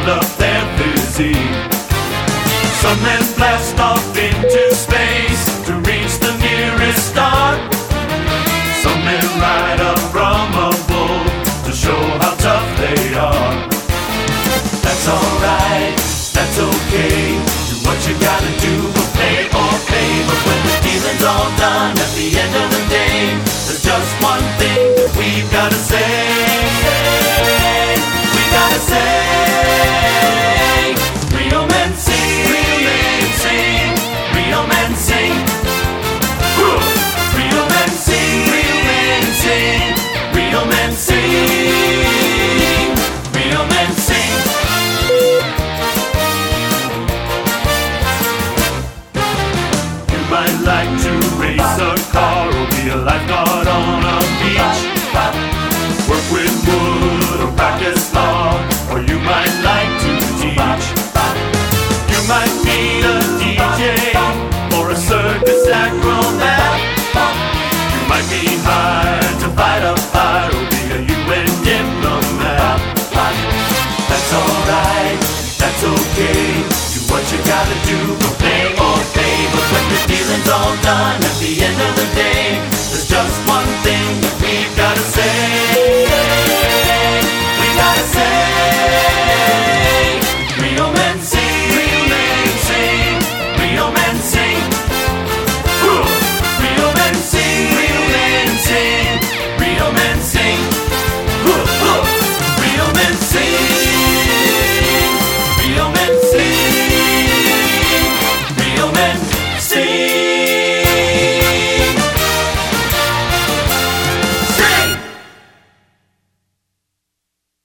develop their physique. Some men blast off into space to reach the nearest star. Some men ride up from a bull to show how tough they are. That's alright, that's okay. Do what you gotta do, but pay or pay. But when the dealing's all done, at the end of the day, there's just one thing that we've gotta say. We gotta say, real men sing, real men sing, real men sing. Real men sing, real men sing, real men sing, real men sing. You might like to race a car or be a lifeguard on a beach, work with wood or practice law, or you might like to teach. You might need a DJ or a circus acrobat. You might be hired to fight a fire or be a UN diplomat. That's alright, that's okay. Do what you gotta do, but pay or pay. But when the dealing's all done, at the end of the day,